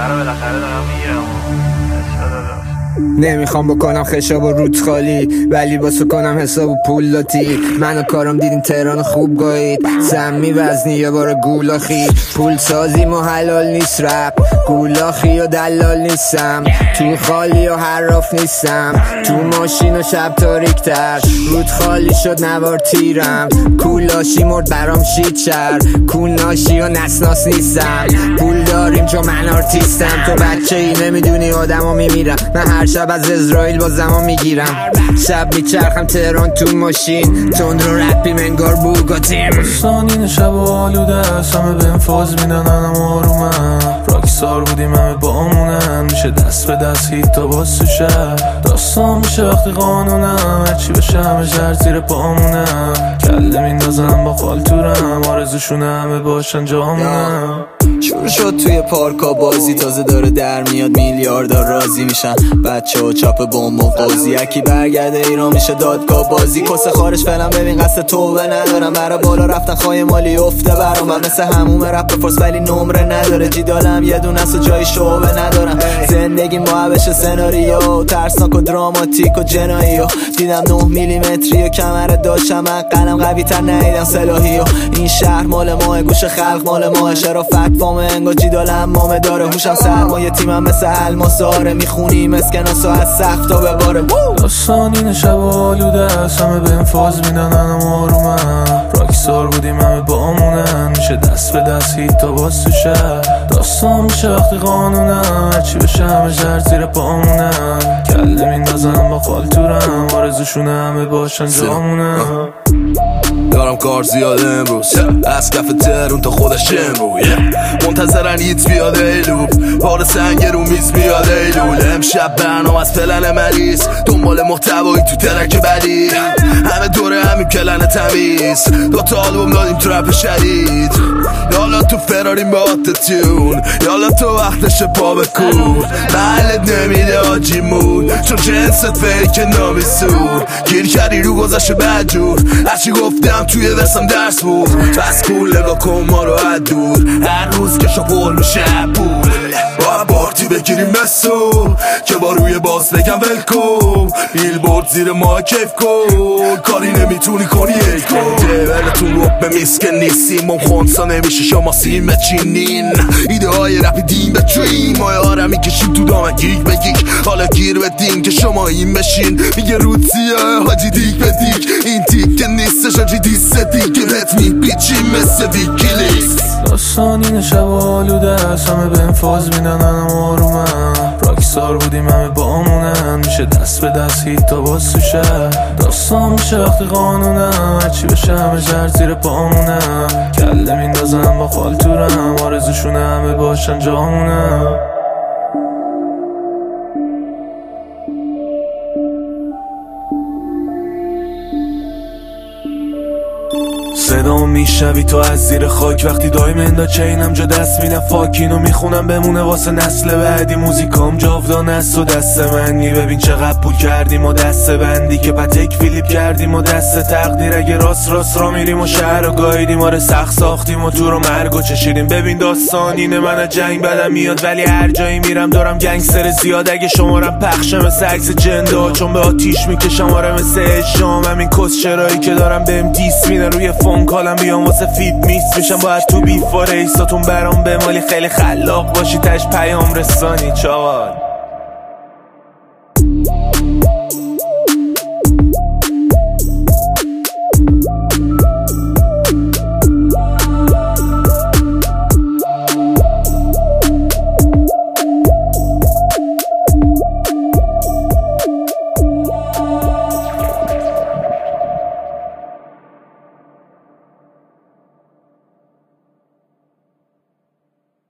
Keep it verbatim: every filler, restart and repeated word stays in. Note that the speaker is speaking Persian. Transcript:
رو بالاخره دارم میگیرم. نمیخوام بکنم خشاب و رود خالی، ولی باسو کنم حساب و پول لاتی. من و کارم دیدین تهران خوب گایید، سمی وزنی یه بار گولاخی. پول سازی و حلال نیست رپ، گولاخی و دلال نیستم. تو خالی و حراف نیستم، تو ماشین و شب تاریک تر. رود خالی شد نوار تیرم، کولاشی مرد برام شید شر. کوناشی و نسناس نیستم، پول داریم چون من آرتیستم. تو بچه ای نمیدونی آدم ها میمیرم، من هر شب از اسرائیل با زمان میگیرم. شب میچرخم تهران تو ماشین، تند رو رپیم انگار بوگاتیم. سانین شب و آلوده است، همه به انفاز میدن هم آرومن. راکسار بودیم همه با آمونن، میشه دست به دست هیت تا باز تو شهر. داستان میشه وقتی قانونم، هرچی بشه همه جر زیر پامونم. کله میندازم با خالتورم، آرزوشونه همه باشن جامونم. شروع شد توی پارکا بازی، تازه داره در میاد میلیاردار راضی میشن. بچه ها چاپ بوم و قاضی، یکی برگرده ایران میشه دادگاه بازی. کس خارج فعلا ببین قصد توبه ندارم، برا بالا رفتن خواهی مالی افته برام. من مثل هموم رپ بپرس ولی نمره نداره، جیدالم یه دونه است و جای شعبه ندارم. زندگی معبش سناریو، ترسناک و دراماتیک و جنایی. دیدم نه میلیمتری و کمرت داشتم، من قلم قوی تر ندیدم سلاحی. این شهر مال ماه، گوش خلق مال ماه. شرافت وامه انگار جیدالم مامه داره. هوشم سرمایه تیمم مثل الماس آره، میخونیم اسکناسو از سقف تا به باره. داستانین شب و آلوده است، همه به انفاز میدن هم آرومن. راکسار بودیم همه با آمونن، میشه دست به دست هیت تا باز تو شهر. داستان میشه وقتی قانونم، هرچی بشه همه جر زیر پامونم. کله میندازم با خالتورم، آرزوشونه همه باشن جامونم. دارم کار زیاده امروز، از کف ترون تا خودش امرو. منتظرن ایت بیاد ایلو، بار سنگ رو میز بیاد ایلول. امشب برنامه از پلن مریض، دنبال محتوایی تو ترک بدی. همه دوره همین کلن تمیز، دوتا آلبوم دادیم ترپ شدید. یالا تو فراریم با آتتیون، یالا تو وقتش پا بکن. محلت نمیده آجیمون، چون جنست فیک نامیسون. گیر کردی رو گذاشت بدجور، هرچی گفتم توی ورسم درس بود. بس کول نگاه کن ما رو از دور، هر روز که شپر میشه پول. با بارتی بگیریم مسو، که با روی باز بگم ولکن. بیل بورد زیر ما کیف کن، کاری نمیتونی کنی ای کن. دیولتون رو به میسکن نیستیم، اون خونسا نمیشه شما سیم بچینین. ایده های رپی دیم به دریم، ما یاره میکشیم تو دامن گیگ به گیگ. حالا گیر بدین که شما این بشین، میگه روتیه حاجی دیگ به دیگ. این دیگ که نیستش حاجی دیسته دیگه بهت میپیچیم مثل ویکیلیکس. داستانین شب و آلوده است، همه به انفاز میدن هم آرومن. راکسار بودیم همه با آمونن، میشه دست به دست هیت تا باز تو شهر. داستان میشه وقتی قانونم، هرچی بشه همه جر زیر پامونم. کله میندازم با خالتورم، آرزوشونه همه باشن جامونم. صدامو میشنوی تو از زیر خاک، وقتی دایمندا چینم جا دست میدم. فاکینو میخونم بمونه واسه نسل بعدی. موزیکام جاودان است و دست منی، ببین چقدر پول کردیم و دست بندی. که پتک فیلیپ کردیم و دست تقدیر. اگه راست راست را میریم و شهر رو گایدیم، آره سخت ساختیم و تو رو مرگ و چشیدیم. ببین داستان اینه، من از جنگ بدم میاد ولی هر جایی میرم دارم گنگستر زیاد. اگه شمارم پخشه مثل عکس جندا، چون به آتیش میکشم آره مثل اشام. همین کس چرایی که دارم بهم دیس میدن روی فون کالم، بیام واسه فید میست میشم. باید تو بیف و ریساتون برام بمالی، خیلی خلاق باشی تش پیام رسانی چاوال.